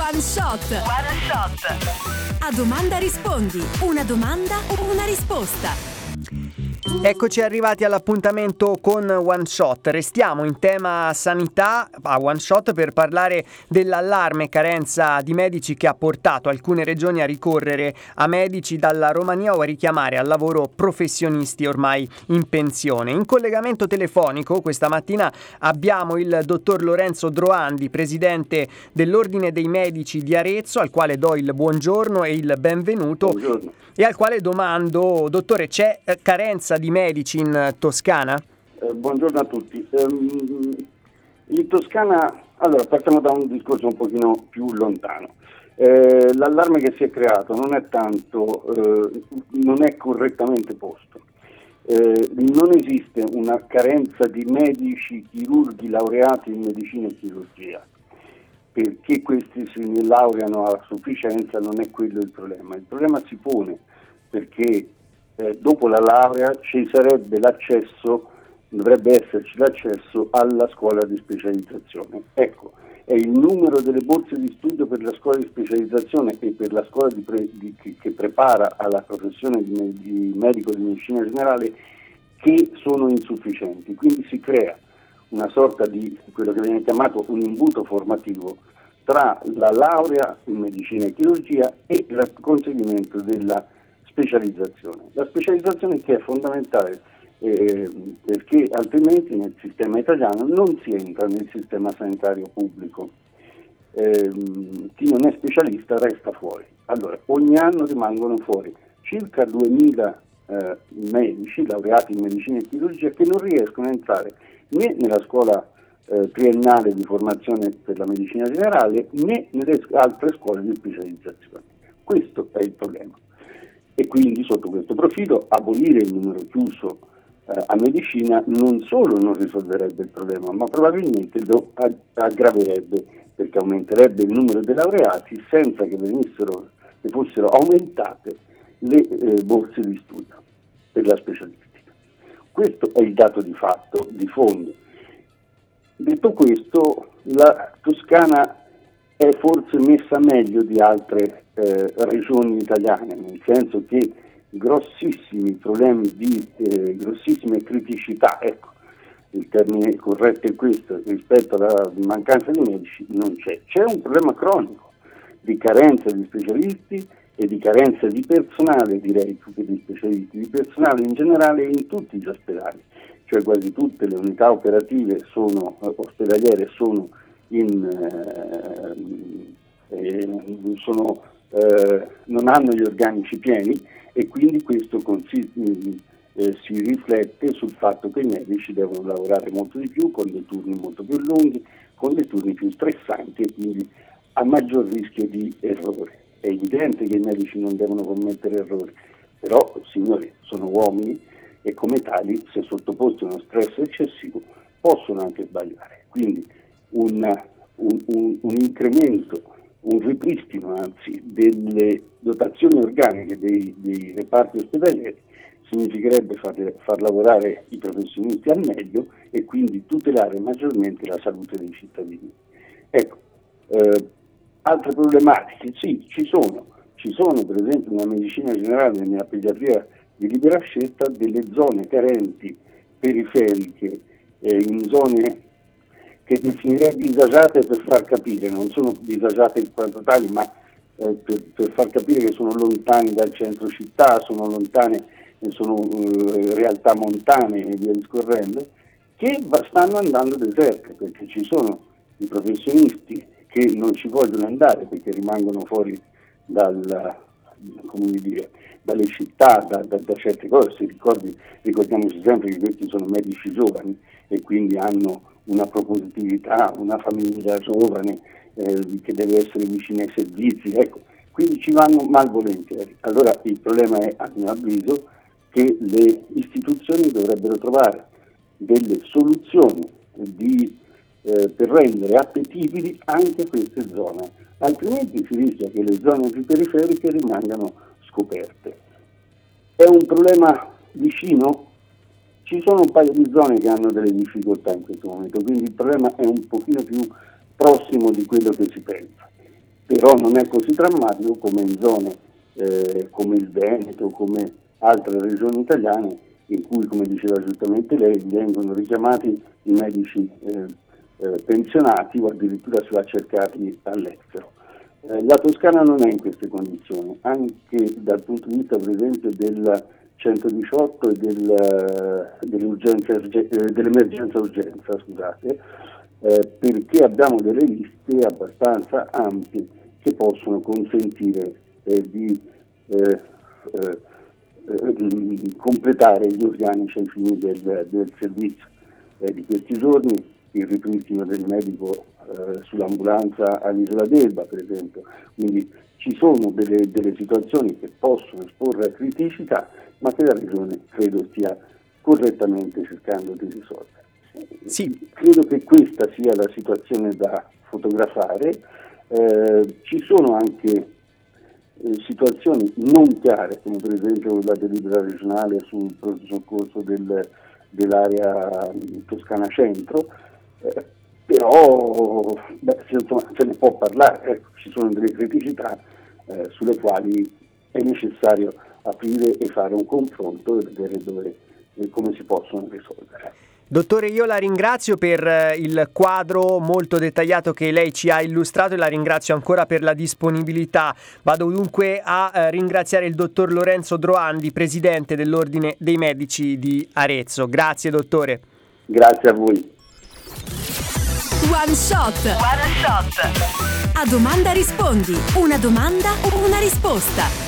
One Shot. One Shot. A domanda rispondi. Una domanda, una risposta. Eccoci arrivati all'appuntamento con One Shot. Restiamo in tema sanità a One Shot per parlare dell'allarme carenza di medici che ha portato alcune regioni a ricorrere a medici dalla Romania o a richiamare al lavoro professionisti ormai in pensione. In collegamento telefonico questa mattina abbiamo il dottor Lorenzo Droandi, presidente dell'Ordine dei Medici di Arezzo, al quale do il buongiorno e il benvenuto. Buongiorno. E al quale domando, dottore, c'è carenza di medici in Toscana? Buongiorno a tutti. In Toscana, allora partiamo da un discorso un pochino più lontano. L'allarme che si è creato non è tanto, non è correttamente posto. Non esiste una carenza di medici chirurghi laureati in medicina e chirurgia. Perché questi si laureano a sufficienza non è quello il problema. Il problema si pone perché dopo la laurea ci sarebbe l'accesso, dovrebbe esserci l'accesso alla scuola di specializzazione. Ecco, è il numero delle borse di studio per la scuola di specializzazione e per la scuola che prepara alla professione di medico di medicina generale che sono insufficienti. Quindi si crea una sorta di quello che viene chiamato un imbuto formativo tra la laurea in medicina e chirurgia e il conseguimento della specializzazione. La specializzazione che è fondamentale perché altrimenti nel sistema italiano non si entra nel sistema sanitario pubblico. Chi non è specialista resta fuori. Allora, ogni anno rimangono fuori circa 2000 medici laureati in medicina e chirurgia che non riescono a entrare né nella scuola triennale di formazione per la medicina generale né nelle altre scuole di specializzazione. Questo è il problema. E quindi sotto questo profilo abolire il numero chiuso a medicina non solo non risolverebbe il problema, ma probabilmente lo aggraverebbe, perché aumenterebbe il numero dei laureati senza che fossero aumentate le borse di studio per la specialistica. Questo è il dato di fatto, di fondo. Detto questo, la Toscana è forse messa meglio di altre regioni italiane, nel senso che grossissimi problemi di grossissime criticità, ecco, il termine corretto è questo, rispetto alla mancanza di medici non c'è. C'è un problema cronico di carenza di specialisti e di carenza di personale, direi più che di specialisti, di personale in generale in tutti gli ospedali, cioè quasi tutte le unità operative ospedaliere sono non hanno gli organici pieni e quindi questo si riflette sul fatto che i medici devono lavorare molto di più, con dei turni molto più lunghi, con dei turni più stressanti e quindi a maggior rischio di errore. È evidente che i medici non devono commettere errori, però, signori, sono uomini e come tali, se sottoposti a uno stress eccessivo, possono anche sbagliare. Quindi un incremento, un ripristino anzi delle dotazioni organiche dei reparti ospedalieri significherebbe far lavorare i professionisti al meglio e quindi tutelare maggiormente la salute dei cittadini. Ecco, altre problematiche, sì, ci sono per esempio nella medicina generale e nella pediatria di libera scelta delle zone carenti periferiche, in zone che definirei disagiate per far capire, non sono disagiate in quanto tali, ma per far capire che sono lontani dal centro città, sono lontane, sono realtà montane e via discorrendo, che স্থanno andando deserte, perché ci sono i professionisti che non ci vogliono andare perché rimangono fuori dalle città, da certe cose. Ricordiamoci sempre che questi sono medici giovani e quindi hanno una propositività, una famiglia giovane che deve essere vicina ai servizi, ecco, quindi ci vanno malvolentieri. Allora il problema è, a mio avviso, che le istituzioni dovrebbero trovare delle soluzioni per rendere appetibili anche queste zone, altrimenti si rischia che le zone più periferiche rimangano scoperte. È un problema vicino? Ci sono un paio di zone che hanno delle difficoltà in questo momento, quindi il problema è un pochino più prossimo di quello che si pensa. però non è così drammatico come in zone come il Veneto, come altre regioni italiane, in cui, come diceva giustamente lei, vengono richiamati i medici pensionati o addirittura si va cercati all'estero. La Toscana non è in queste condizioni, anche dal punto di vista per esempio del 118 e dell'emergenza urgenza, scusate, perché abbiamo delle liste abbastanza ampie che possono consentire di completare gli organici ai fini del servizio. Di questi giorni il ripristino del medico sull'ambulanza all'Isola d'Elba, per esempio. Quindi ci sono delle situazioni che possono esporre a criticità, ma che la Regione credo stia correttamente cercando di risolvere. Sì. Credo che questa sia la situazione da fotografare. Ci sono anche situazioni non chiare, come per esempio la delibera regionale sul pronto soccorso dell'area Toscana Centro, però se ne può parlare, ci sono delle criticità sulle quali è necessario aprire e fare un confronto e vedere come si possono risolvere. Dottore, io la ringrazio per il quadro molto dettagliato che lei ci ha illustrato e la ringrazio ancora per la disponibilità. Vado dunque a ringraziare il dottor Lorenzo Droandi, presidente dell'Ordine dei Medici di Arezzo. Grazie dottore. Grazie a voi. One Shot. One Shot. A domanda rispondi. Una domanda, una risposta.